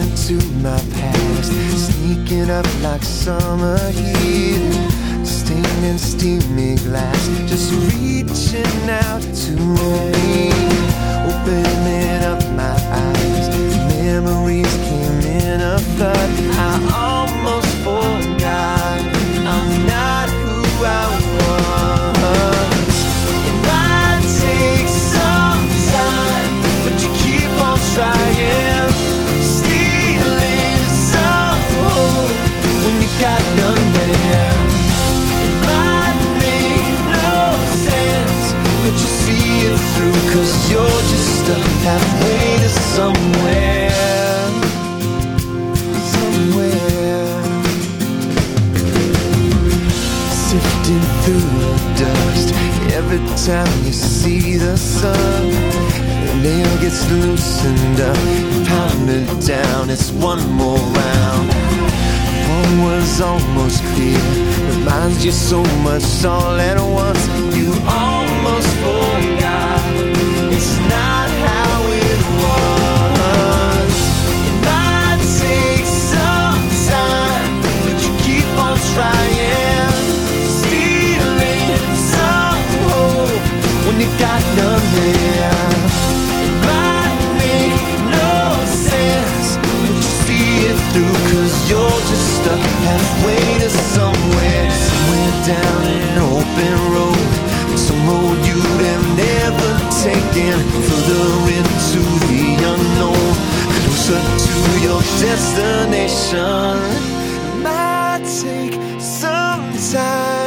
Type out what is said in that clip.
into my past, sneaking up like summer heat, staining steamy glass, just reaching out to me, opening up my eyes. Memories came in a flood. I almost forgot I'm not who I was. It might take some time, but you keep on trying, stealing some hope when you got none there. It might make no sense, but you see it through, 'cause you're just stuck halfway to somewhere. Sifting through the dust every time you see the sun. The nail gets loosened up, you pound it down, it's one more round. One was almost clear, reminds you so much all at once. You almost forgot, it's not how it was. It might take some time, but you keep on trying, when you got none there. It might make no sense, but you see it through, 'cause you're just stuck halfway to somewhere. Somewhere down an open road, some road you'd have never taken, further into the unknown, closer to your destination. It might take some time,